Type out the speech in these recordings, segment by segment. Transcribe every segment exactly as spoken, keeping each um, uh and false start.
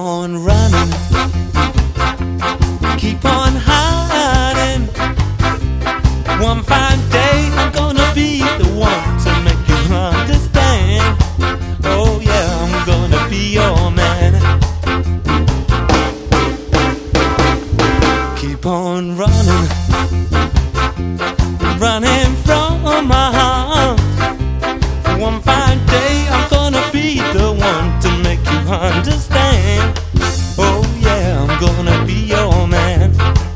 on running, keep on hiding. One fine day I'm gonna be the one to make you understand. Oh yeah, I'm gonna be your man. Keep on running, running from my arms. One fine day I'm gonna be the one to make you understand. Oh yeah, I'm gonna be your man.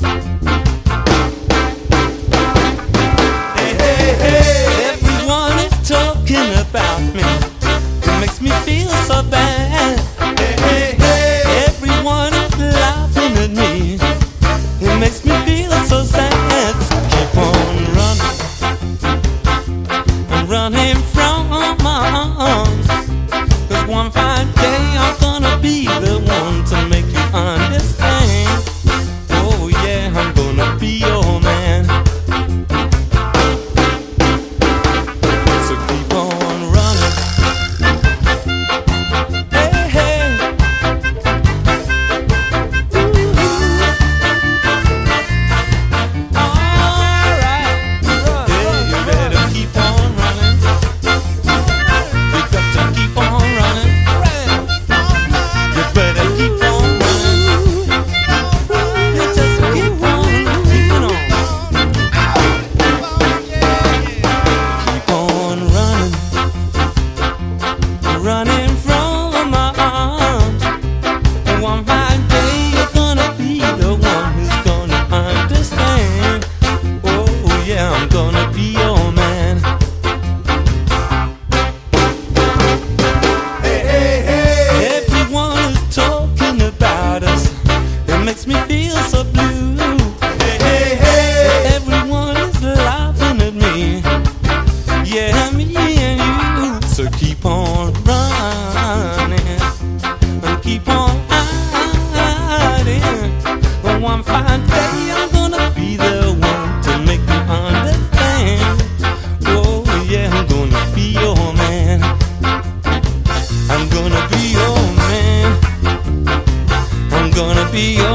Hey, hey, hey, everyone is talking about me. It makes me feel so bad. Hey, hey, hey, everyone is laughing at me. It makes me feel so sad. So keep on running, running from my arms. 'Cause one fine day I'm gonna be the one to make you understand. Oh yeah, I'm gonna be your man. So keep on running. Hey, hey. Ooh. All right. Hey, you better keep on running. You got to keep on running. You better keep on running. You just keep on keeping on. Keep on running, running from my arms. One fine day you're gonna be the one who's gonna understand. Oh yeah, I'm gonna be your man. Hey, hey, hey, everyone is talking about us. It makes me feel so blue. Hey, hey, hey, everyone is laughing at me. Yeah, me and you. So keep on running and keep on hiding. But one fine day I'm gonna be the one to make you understand. Oh yeah, I'm gonna be your man. I'm gonna be your man. I'm gonna be your